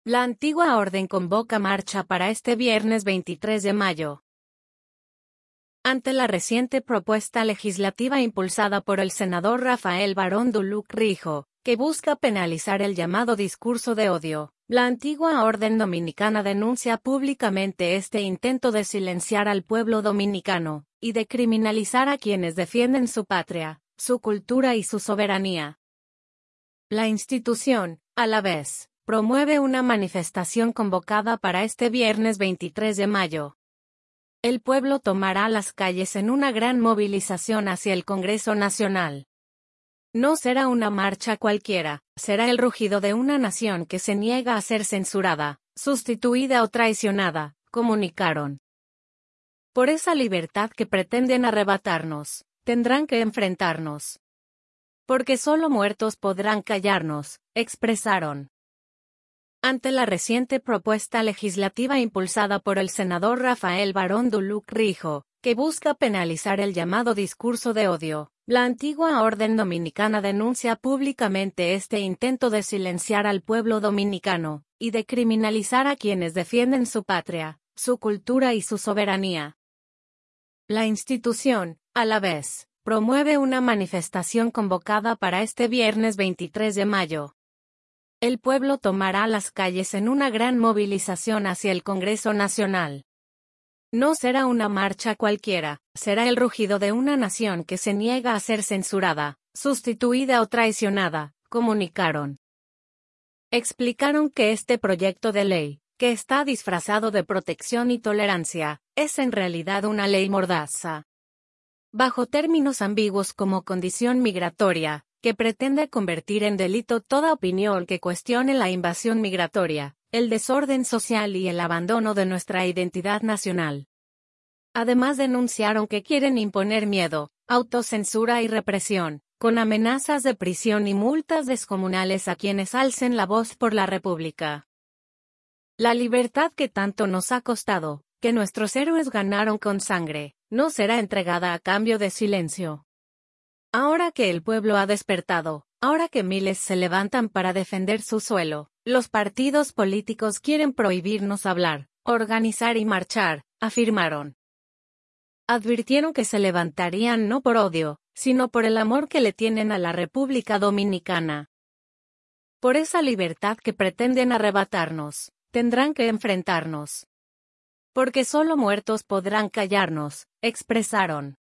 La antigua orden convoca marcha para este viernes 23 de mayo. Ante la reciente propuesta legislativa impulsada por el senador Rafael Barón Duluc Rijo, que busca penalizar el llamado discurso de odio, la antigua orden dominicana denuncia públicamente este intento de silenciar al pueblo dominicano, y de criminalizar a quienes defienden su patria, su cultura y su soberanía. La institución, a la vez, promueve una manifestación convocada para este viernes 23 de mayo. El pueblo tomará las calles en una gran movilización hacia el Congreso Nacional. No será una marcha cualquiera, será el rugido de una nación que se niega a ser censurada, sustituida o traicionada, comunicaron. Por esa libertad que pretenden arrebatarnos, tendrán que enfrentarnos. Porque solo muertos podrán callarnos, expresaron. Ante la reciente propuesta legislativa impulsada por el senador Rafael Barón Duluc Rijo, que busca penalizar el llamado discurso de odio, la antigua orden dominicana denuncia públicamente este intento de silenciar al pueblo dominicano, y de criminalizar a quienes defienden su patria, su cultura y su soberanía. La institución, a la vez, promueve una manifestación convocada para este viernes 23 de mayo. El pueblo tomará las calles en una gran movilización hacia el Congreso Nacional. No será una marcha cualquiera, será el rugido de una nación que se niega a ser censurada, sustituida o traicionada, comunicaron. Explicaron que este proyecto de ley, que está disfrazado de protección y tolerancia, es en realidad una ley mordaza. Bajo términos ambiguos como condición migratoria, que pretende convertir en delito toda opinión que cuestione la invasión migratoria, el desorden social y el abandono de nuestra identidad nacional. Además denunciaron que quieren imponer miedo, autocensura y represión, con amenazas de prisión y multas descomunales a quienes alcen la voz por la República. La libertad que tanto nos ha costado, que nuestros héroes ganaron con sangre, no será entregada a cambio de silencio. Ahora que el pueblo ha despertado, ahora que miles se levantan para defender su suelo, los partidos políticos quieren prohibirnos hablar, organizar y marchar, afirmaron. Advirtieron que se levantarían no por odio, sino por el amor que le tienen a la República Dominicana. Por esa libertad que pretenden arrebatarnos, tendrán que enfrentarnos. Porque solo muertos podrán callarnos, expresaron.